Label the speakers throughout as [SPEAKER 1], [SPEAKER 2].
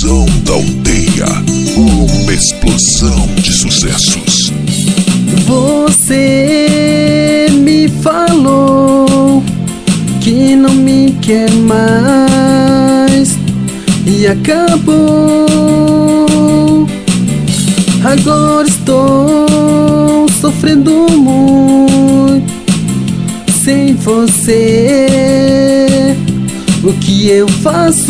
[SPEAKER 1] Explosão da aldeia, uma explosão de sucessos.
[SPEAKER 2] Você me falou que não me quer mais e acabou. Agora estou sofrendo muito sem você. O que eu faço?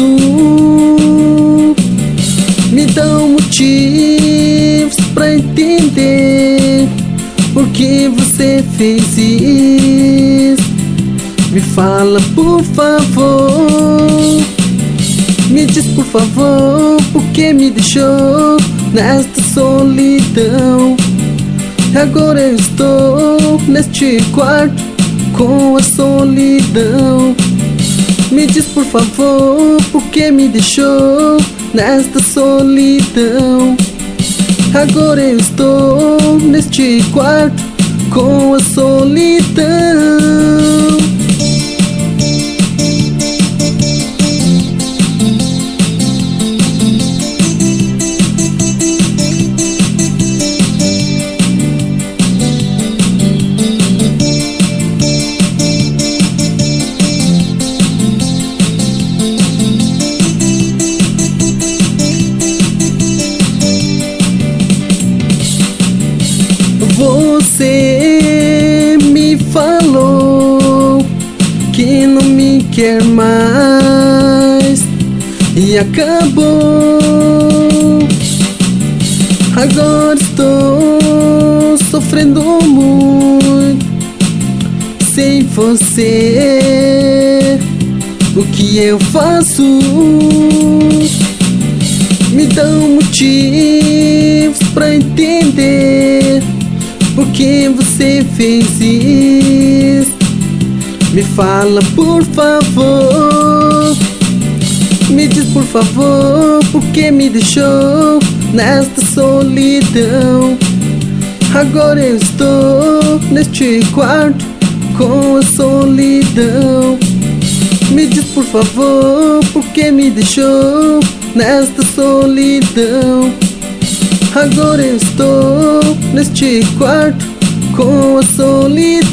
[SPEAKER 2] Me dão motivos pra entender por que você fez isso. Me fala, por favor. Me diz, por favor, por que me deixou nesta solidão. Agora eu estou neste quarto com a solidão. Me diz, por favor, por que me deixou nesta solidão. Agora eu estou neste quarto com a solidão. Você me falou que não me quer mais e acabou. Agora estou sofrendo muito sem você. O que eu faço? Me dão motivos pra entender por que você fez isso. Me fala, por favor. Me diz, por favor, por que me deixou nesta solidão. Agora eu estou neste quarto com a solidão. Me diz, por favor, por que me deixou nesta solidão. Agora eu estou neste quarto com a solidão.